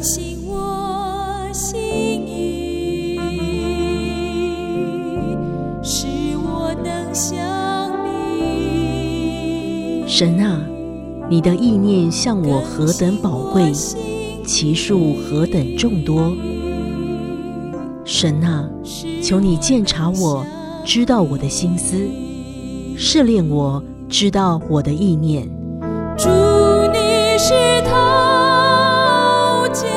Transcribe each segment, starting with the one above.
醒我心意，使我能想你。 神啊，你的意念向我何等宝贵，其数何等众多。神啊，求你鉴察我，知道我的心思，试炼我，知道我的意念。 主，你是陶匠，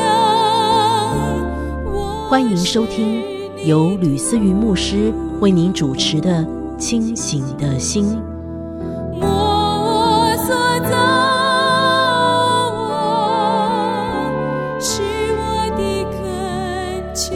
欢迎收听由吕思瑜牧师为您主持的《清醒的心》。 摸我所造，是我的恳求。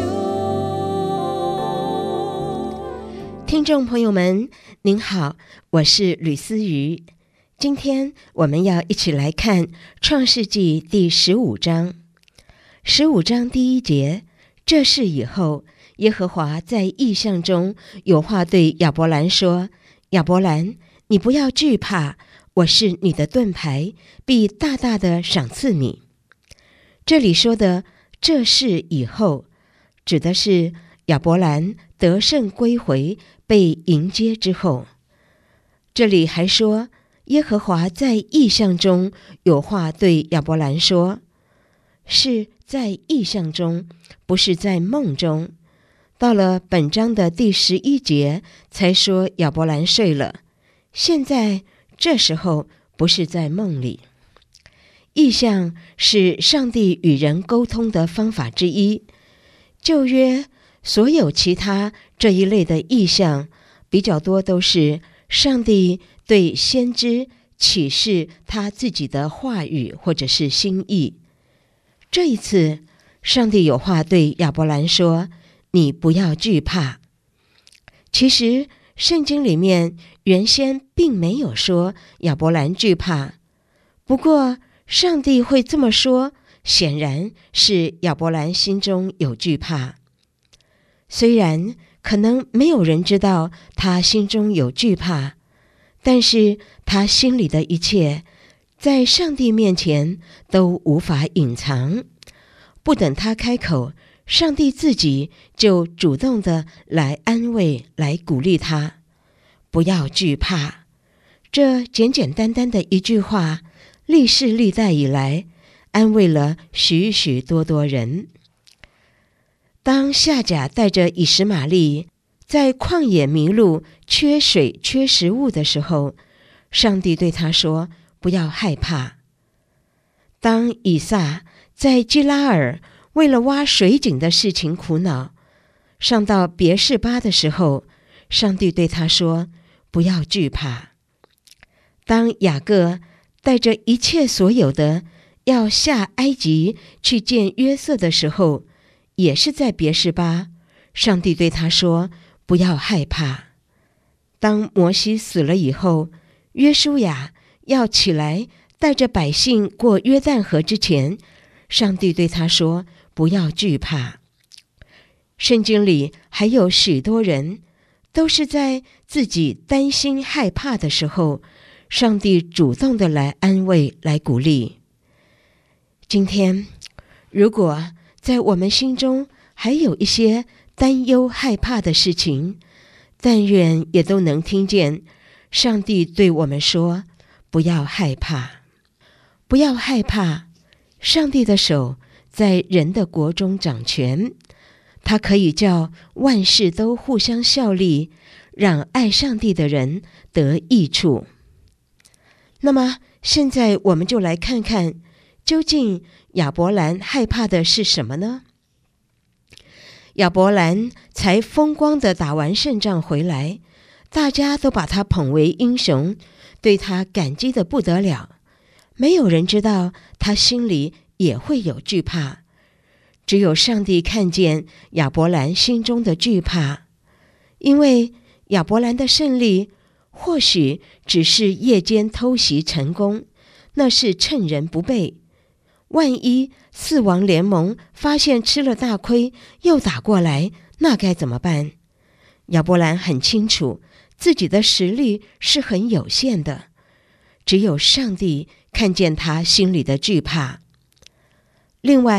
听众朋友们，您好，我是吕思瑜。今天我们要一起来看创世纪第15章。15章第1节，这事以后，耶和华在异象中有话对亚伯兰说：亚伯兰，你不要惧怕，我是你的盾牌，必大大的赏赐你。这里说的这事以后，指的是亚伯兰得胜归回，被迎接之后。这里还说耶和华在异象中有话对亚伯兰说，是在异象中，不是在梦中。到了本章的第11节才说亚伯兰睡了，现在这时候不是在梦里。异象是上帝与人沟通的方法之一。旧约所有其他这一类的异象比较多都是上帝对先知启示他自己的话语或者是心意。这一次上帝有话对亚伯兰说，你不要惧怕。其实圣经里面原先并没有说亚伯兰惧怕，不过上帝会这么说，显然是亚伯兰心中有惧怕。虽然可能没有人知道他心中有惧怕，但是他心里的一切在上帝面前都无法隐藏。不等他开口，上帝自己就主动的来安慰，来鼓励他，不要惧怕。这简简单单的一句话，历世历代以来安慰了许许多多人。当夏甲带着以实玛利在旷野迷路、缺水、缺食物的时候，上帝对他说，不要害怕。当以撒在基拉尔为了挖水井的事情苦恼，上到别是巴的时候，上帝对他说，不要惧怕。当雅各带着一切所有的要下埃及去见约瑟的时候，也是在别是巴，上帝对他说，不要害怕。当摩西死了以后，约书亚要起来带着百姓过约旦河之前，上帝对他说，不要惧怕。圣经里还有许多人都是在自己担心害怕的时候，上帝主动的来安慰，来鼓励。今天如果在我们心中还有一些担忧害怕的事情，但愿也都能听见上帝对我们说，不要害怕，不要害怕。上帝的手在人的国中掌权，他可以叫万事都互相效力，让爱上帝的人得益处。那么现在我们就来看看，究竟亚伯兰害怕的是什么呢？亚伯兰才风光地打完胜仗回来，大家都把他捧为英雄，对他感激得不得了。没有人知道他心里也会有惧怕，只有上帝看见亚伯兰心中的惧怕。因为亚伯兰的胜利或许只是夜间偷袭成功，那是趁人不备。万一四王联盟发现吃了大亏，又打过来，那该怎么办？亚伯兰很清楚自己的实力是很有限的，只有上帝看见他心里的惧怕。另外，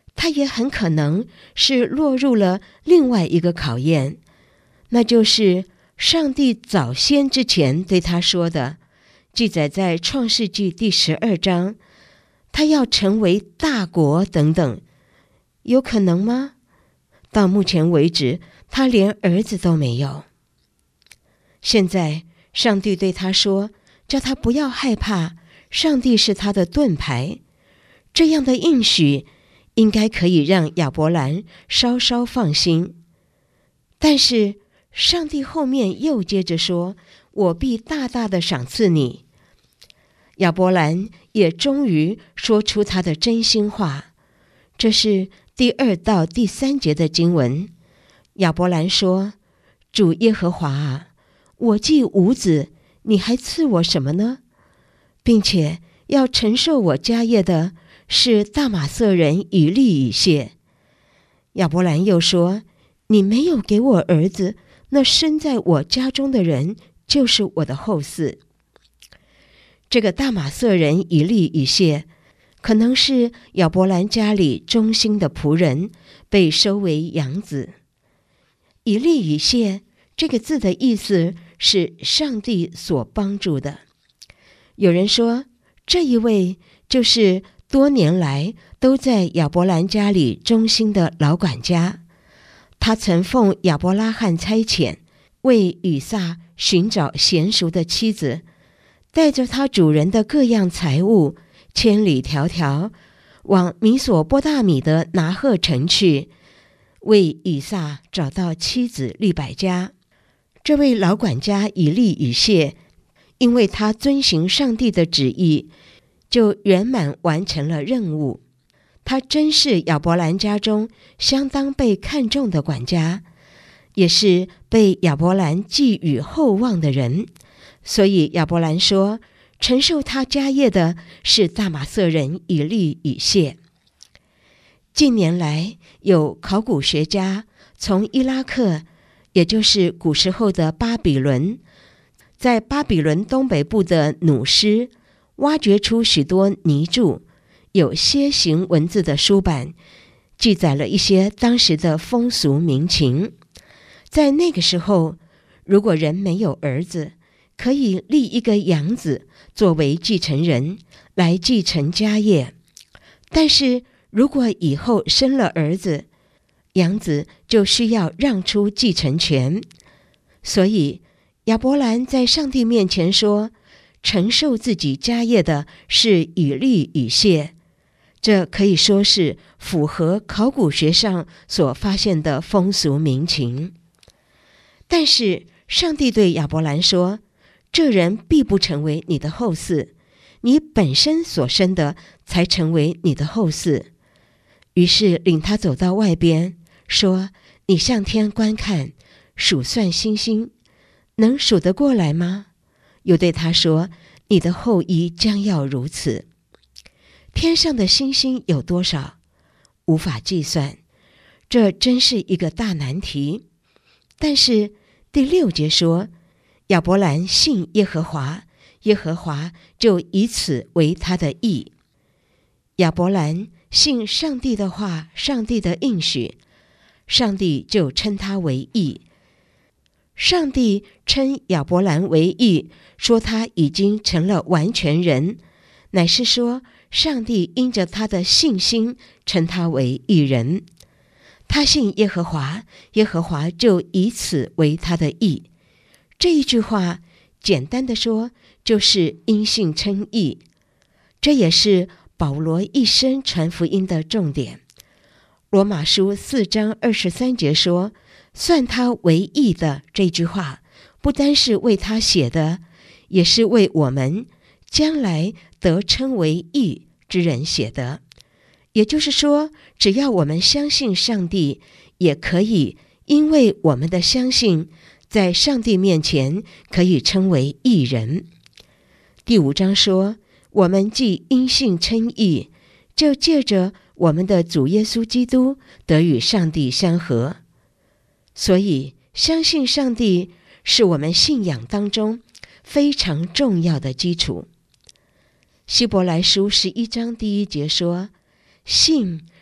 他也很可能是落入了另外一个考验，那就是上帝早先之前对他说的，记载在创世纪第12章，他要成为大国等等，有可能吗？到目前为止，他连儿子都没有。现在上帝对他说，叫他不要害怕，上帝是他的盾牌。这样的应许应该可以让亚伯兰稍稍放心。但是上帝后面又接着说，我必大大的赏赐你。亚伯兰也终于说出他的真心话，这是第2到第3节的经文。亚伯兰说，主耶和华啊，我既无子，你还赐我什么呢？并且要承受我家业的是大马色人以利以谢。亚伯兰又说，你没有给我儿子，那生在我家中的人就是我的后嗣。这个大马色人以利以谢可能是亚伯兰家里忠心的仆人，被收为养子。以利以谢这个字的意思是上帝所帮助的。有人说，这一位就是多年来都在亚伯兰家里忠心的老管家，他曾奉亚伯拉罕差遣，为以撒寻找娴熟的妻子，带着他主人的各样财物，千里迢迢往米索波大米的拿鹤城去，为以撒找到妻子利百加。这位老管家以利以谢，因为他遵行上帝的旨意，就圆满完成了任务。他真是亚伯兰家中相当被看重的管家，也是被亚伯兰寄予厚望的人。所以亚伯兰说，承受他家业的是大马色人以利以谢。近年来，有考古学家从伊拉克，也就是古时候的巴比伦，在巴比伦东北部的努斯挖掘出许多泥柱，有楔形文字的书版，记载了一些当时的风俗民情。在那个时候，如果人没有儿子，可以立一个养子作为继承人来继承家业，但是如果以后生了儿子，养子就需要让出继承权。所以亚伯兰在上帝面前说，承受自己家业的是以利以谢，这可以说是符合考古学上所发现的风俗民情。但是上帝对亚伯兰说，这人必不成为你的后嗣，你本身所生的才成为你的后嗣。于是领他走到外边，说，你向天观看，数算星星，能数得过来吗？又对他说，你的后裔将要如此。天上的星星有多少？无法计算，这真是一个大难题。但是第6节说，亚伯兰信耶和华，耶和华就以此为他的义。亚伯兰信上帝的话，上帝的应许，上帝就称他为义。上帝称亚伯兰为义，说他已经成了完全人，乃是说上帝因着他的信心称他为义人。他信耶和华，耶和华就以此为他的义。这一句话简单的说，就是因信称义。这也是保罗一生传福音的重点。罗马书4章23节说，算他为义的这句话，不单是为他写的，也是为我们将来得称为义之人写的。也就是说，只要我们相信上帝，也可以因为我们的相信，在上帝面前可以称为义人。第5章说，我们既因信称义，就借着我们的主耶稣基督得与上帝相合。所以相信上帝是我们信仰当中非常重要的基础。希伯来书11章第1节说，信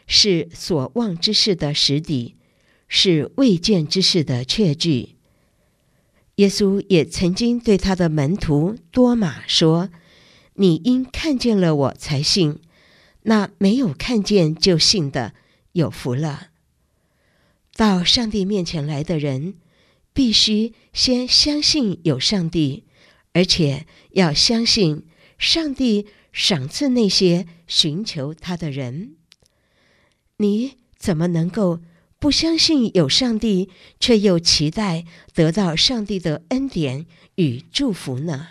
是所望之事的实底，是未见之事的确据。耶稣也曾经对他的门徒多马说：你因看见了我才信，那没有看见就信的，有福了。到上帝面前来的人，必须先相信有上帝，而且要相信上帝赏赐那些寻求他的人。你怎么能够不相信有上帝，却又期待得到上帝的恩典与祝福呢？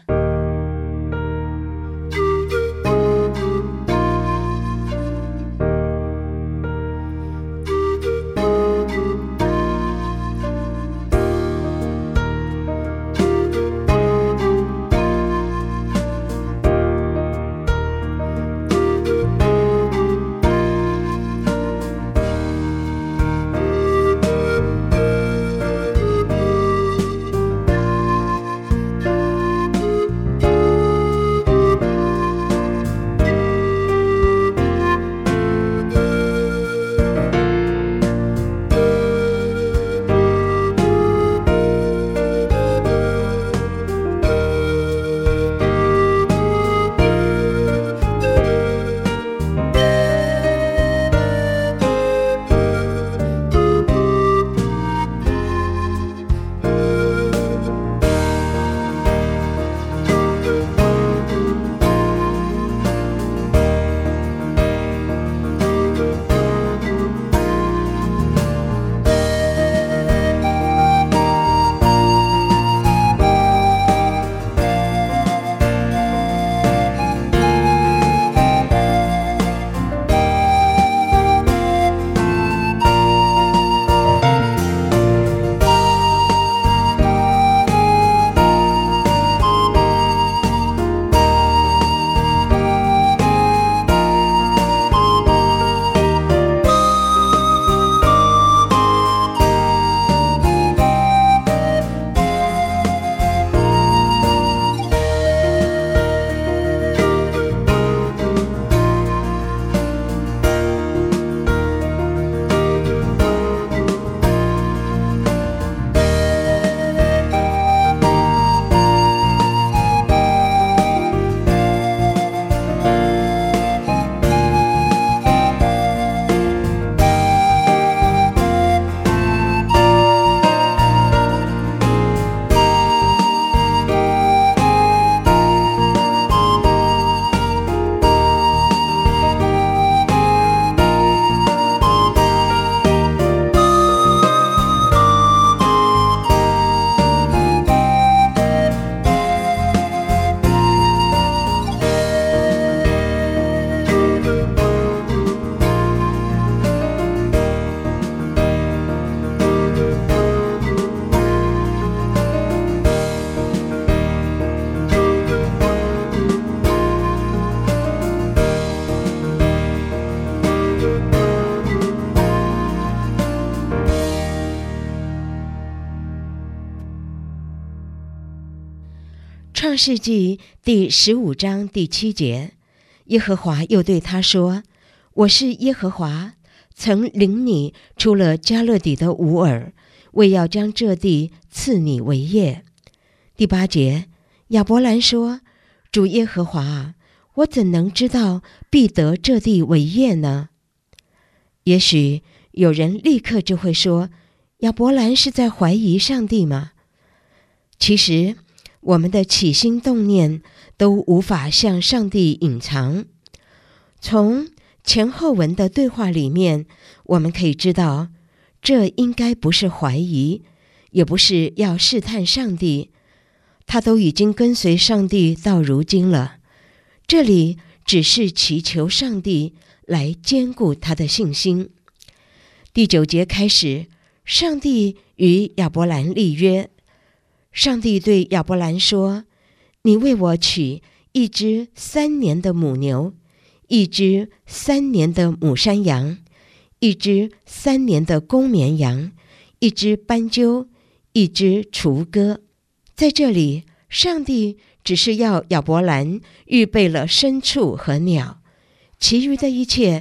创世纪第15章第7节，耶和华又对他说：我是耶和华，曾领你出了迦勒底的吾尔，为要将这地赐你为业。第8节，亚伯兰说：主耶和华啊，我怎能知道必得这地为业呢？也许有人立刻就会说，亚伯兰是在怀疑上帝吗？其实我们的起心动念都无法向上帝隐藏。从前后文的对话里面，我们可以知道，这应该不是怀疑，也不是要试探上帝，他都已经跟随上帝到如今了。这里只是祈求上帝来坚固他的信心。第9节开始，上帝与亚伯兰立约。上帝对亚伯兰说：你为我取一只3年的母牛，一只3年的母山羊，一只3年的公绵羊，一只斑鸠，一只雏鸽。在这里，上帝只是要亚伯兰预备了牲畜和鸟，其余的一切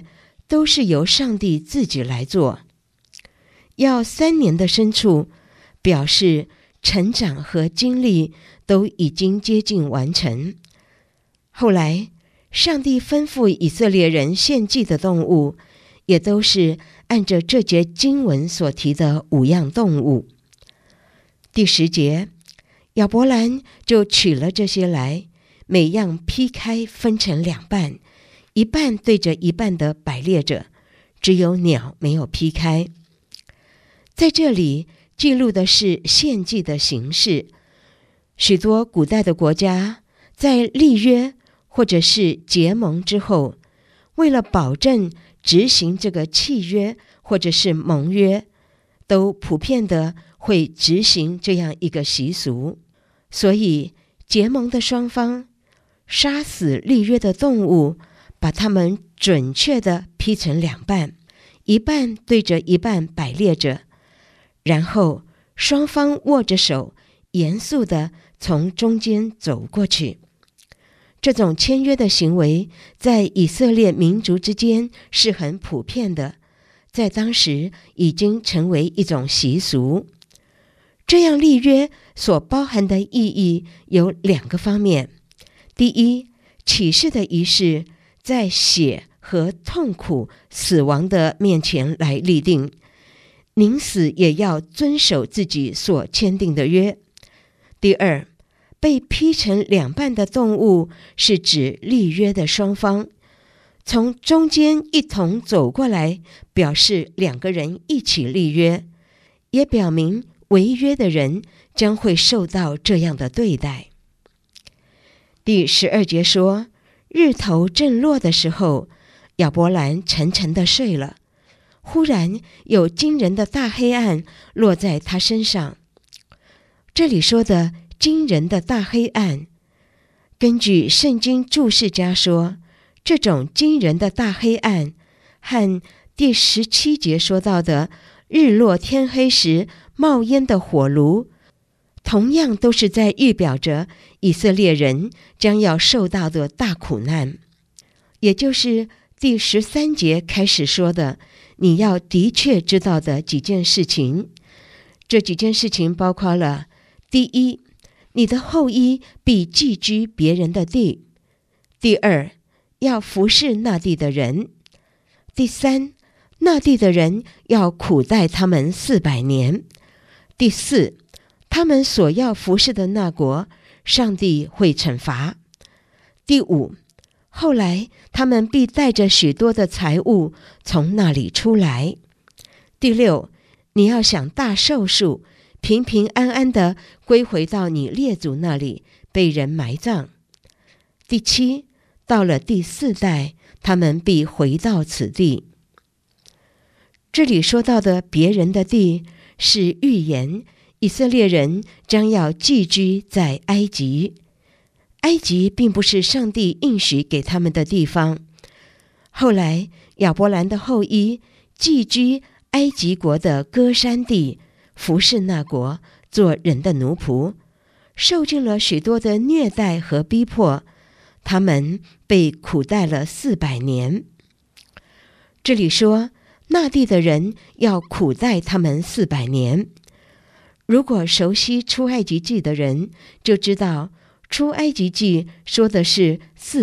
都是由上帝自己来做。要3年的牲畜，表示成长和经历都已经接近完成。后来上帝吩咐以色列人献祭的动物，也都是按着这节经文所提的5样动物。第10节，亚伯兰就取了这些来，每样劈开分成2半，一半对着一半的摆列着，只有鸟没有劈开。在这里记录的是献祭的形式。许多古代的国家在立约或者是结盟之后，为了保证执行这个契约或者是盟约，都普遍的会执行这样一个习俗。所以结盟的双方杀死立约的动物，把它们准确地劈成2半，一半对着一半摆列着，然后双方握着手，严肃地从中间走过去。这种签约的行为在以色列民族之间是很普遍的，在当时已经成为一种习俗。这样立约所包含的意义有2个方面。第一，起誓的仪式在血和痛苦死亡的面前来立定，宁死也要遵守自己所签订的约。第二，被劈成2半的动物是指立约的双方，从中间一同走过来，表示2个人一起立约，也表明违约的人将会受到这样的对待。第12节说，日头正落的时候，亚伯兰沉沉地睡了，忽然有惊人的大黑暗落在他身上。这里说的惊人的大黑暗，根据圣经注释家说，这种惊人的大黑暗和第17节说到的日落天黑时冒烟的火炉，同样都是在预表着以色列人将要受到的大苦难，也就是第13节开始说的你要的确知道的几件事情。这几件事情包括了：第一，你的后裔必寄居别人的地；第二，要服侍那地的人；第三，那地的人要苦待他们400年；第四，他们所要服侍的那国，上帝会惩罚；第五，后来他们必带着许多的财物从那里出来；第六，你要享大寿数，平平安安地归回到你列祖那里，被人埋葬；第七，到了第4代，他们必回到此地。这里说到的别人的地，是预言以色列人将要寄居在埃及。埃及并不是上帝应许给他们的地方。后来亚伯兰的后裔寄居埃及国的歌珊地，服侍那国，做人的奴仆，受尽了许多的虐待和逼迫，他们被苦待了400年。这里说那地的人要苦待他们400年。如果熟悉出埃及记的人就知道，出埃及记说的是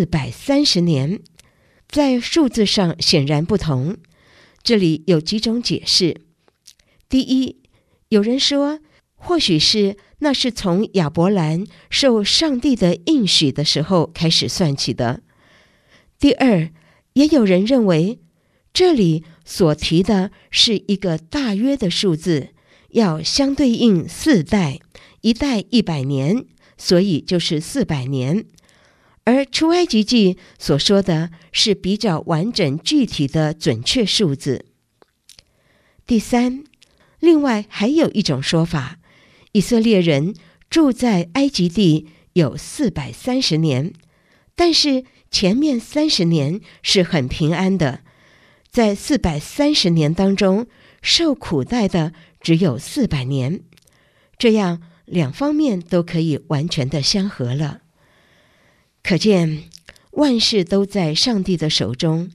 430年，在数字上显然不同。这里有几种解释。第一，有人说或许是那是从亚伯兰受上帝的应许的时候开始算起的。第二，也有人认为这里所提的是一个大约的数字，要相对应4代，一代100年，所以就是400年。而出埃及记所说的是比较完整具体的准确数字。第三，另外还有一种说法，以色列人住在埃及地有430年，但是前面30年是很平安的，在430年当中受苦待的只有400年，这样2方面都可以完全的相合了。可见万事都在上帝的手中，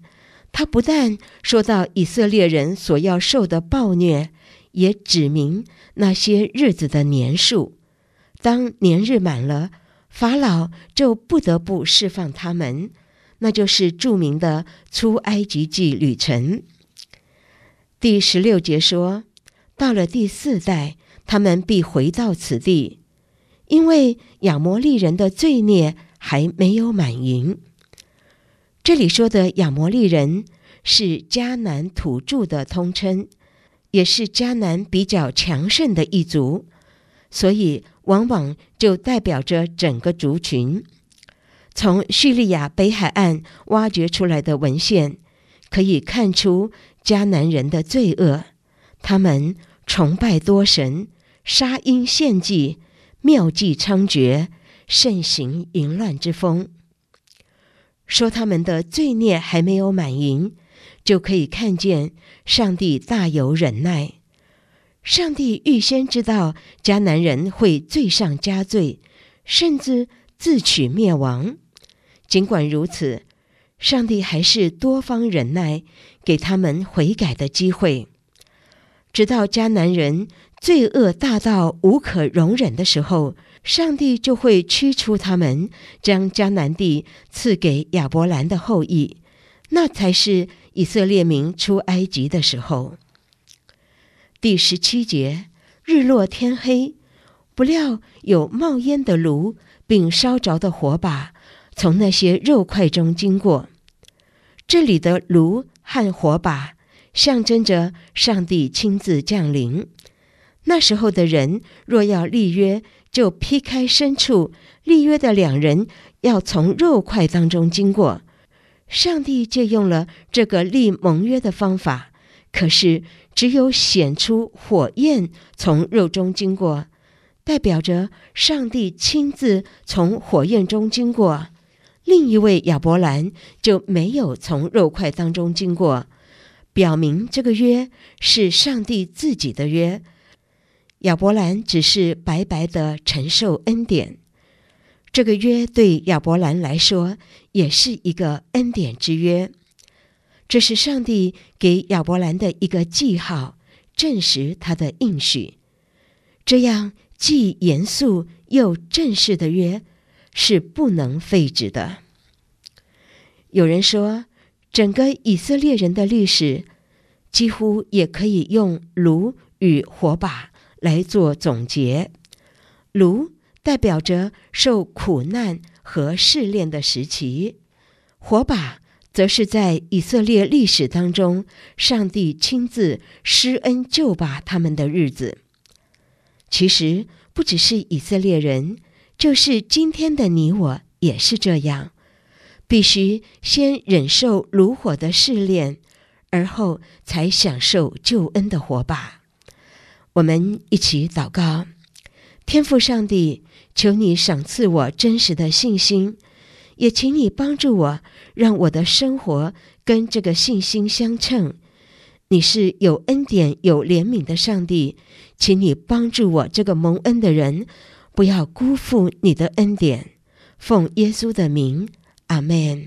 他不但说到以色列人所要受的暴虐，也指明那些日子的年数。当年日满了，法老就不得不释放他们，那就是著名的出埃及记旅程。第16节说，到了第4代，他们必回到此地，因为亚摩利人的罪孽还没有满盈。这里说的亚摩利人是迦南土著的通称，也是迦南比较强盛的一族，所以往往就代表着整个族群。从叙利亚北海岸挖掘出来的文献可以看出迦南人的罪恶，他们崇拜多神，杀婴献祭，妙计猖獗，盛行淫乱之风。说他们的罪孽还没有满盈，就可以看见上帝大有忍耐。上帝预先知道迦南人会罪上加罪，甚至自取灭亡。尽管如此，上帝还是多方忍耐，给他们悔改的机会。直到迦南人罪恶大到无可容忍的时候，上帝就会驱除他们，将迦南地赐给亚伯兰的后裔，那才是以色列民出埃及的时候。第17节，日落天黑，不料有冒烟的炉并烧着的火把从那些肉块中经过。这里的炉和火把象征着上帝亲自降临。那时候的人若要立约，就劈开牲畜，立约的2人要从肉块当中经过。上帝借用了这个立盟约的方法，可是只有显出火焰从肉中经过，代表着上帝亲自从火焰中经过。另一位亚伯兰就没有从肉块当中经过，表明这个约是上帝自己的约。亚伯兰只是白白的承受恩典，这个约对亚伯兰来说也是一个恩典之约。这是上帝给亚伯兰的一个记号，证实他的应许。这样既严肃又正式的约是不能废止的。有人说，整个以色列人的历史几乎也可以用炉与火把来做总结。炉代表着受苦难和试炼的时期，火把则是在以色列历史当中上帝亲自施恩救拔他们的日子。其实不只是以色列人，就是今天的你我也是这样，必须先忍受炉火的试炼，而后才享受救恩的火把。我们一起祷告。天父上帝，求你赏赐我真实的信心，也请你帮助我，让我的生活跟这个信心相称。你是有恩典有怜悯的上帝，请你帮助我这个蒙恩的人，不要辜负你的恩典。奉耶稣的名，阿们。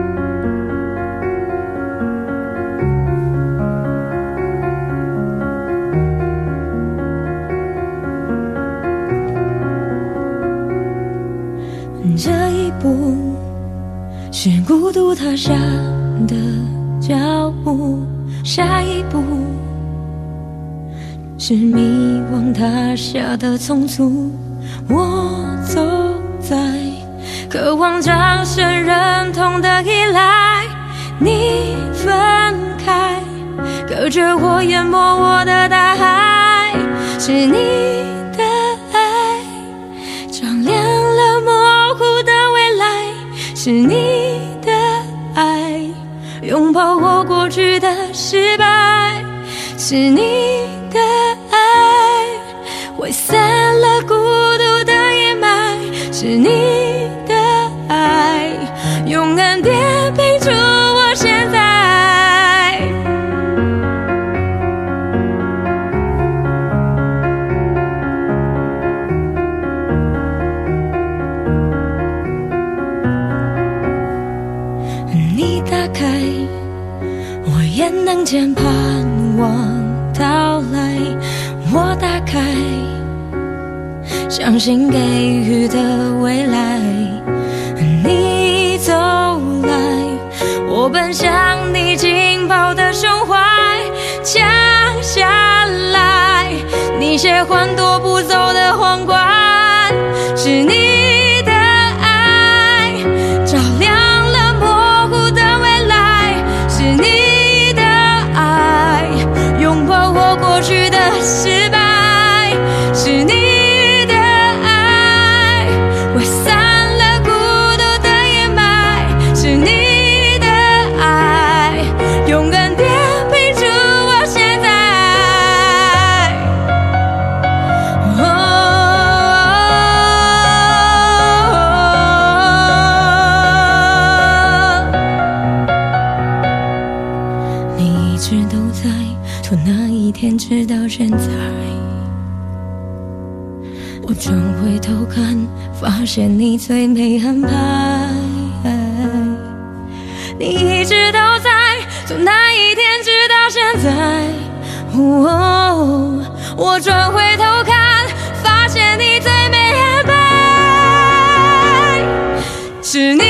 这一步是孤独踏下的脚步，下一步是迷惘踏下的匆促。我走在渴望掌声认同的依赖，你分开，隔着我淹没我的大海，是你的爱照亮了模糊的未来，是你的爱拥抱我过去的失败，是你的爱挥散了孤独的阴霾，是你的爱用恩典拼出我现在。你打开盼望到来，我打开，相信给予的未来。你走来，我奔向你紧抱的胸怀，降下来，你血换夺不走的皇冠，是你的爱照亮了模糊的未来，是你的爱拥抱我过去的失败，是你的爱挥散了孤独的阴霾，是你的爱勇敢点评出我现在。你一直都在，从那一天直到现在。我转回头看，发现你最美安排。你一直都在，从那一天直到现在。我转回头看，发现你最美安排，是你。